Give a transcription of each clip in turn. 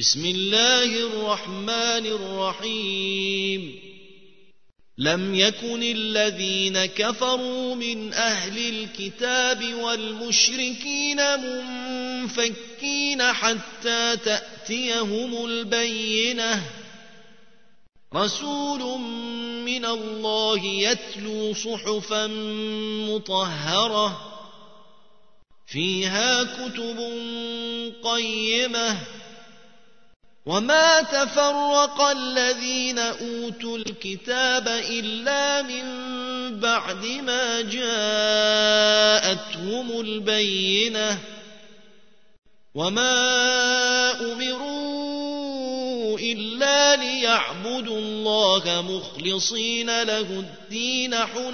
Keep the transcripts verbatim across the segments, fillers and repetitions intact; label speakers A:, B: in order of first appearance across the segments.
A: بسم الله الرحمن الرحيم لم يكن الذين كفروا من أهل الكتاب والمشركين منفكين حتى تأتيهم البينة رسول من الله يتلو صحفا مطهرة فيها كتب قيمة وما تفرق الذين أوتوا الكتاب إلا من بعد ما جاءتهم البينة وما أمروا إلا ليعبدوا الله مخلصين له الدين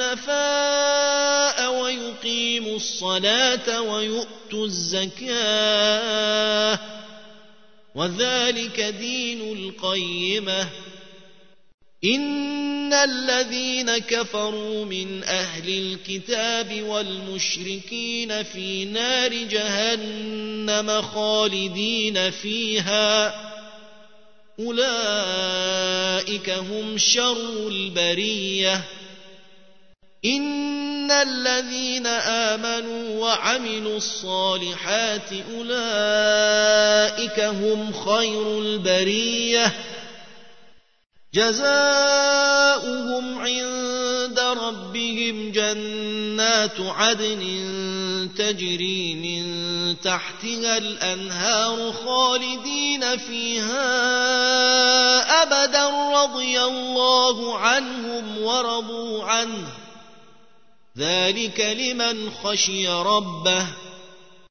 A: حنفاء ويقيموا الصلاة ويؤتوا الزكاة وذلك دين القيمة إن الذين كفروا من أهل الكتاب والمشركين في نار جهنم خالدين فيها أولئك هم شر البرية إن الذين آمنوا وعملوا الصالحات أولئك هم خير البرية جزاؤهم عند ربهم جنات عدن تجري من تحتها الأنهار خالدين فيها أبدا رضي الله عنهم ورضوا عنه ذلك لمن خشي ربه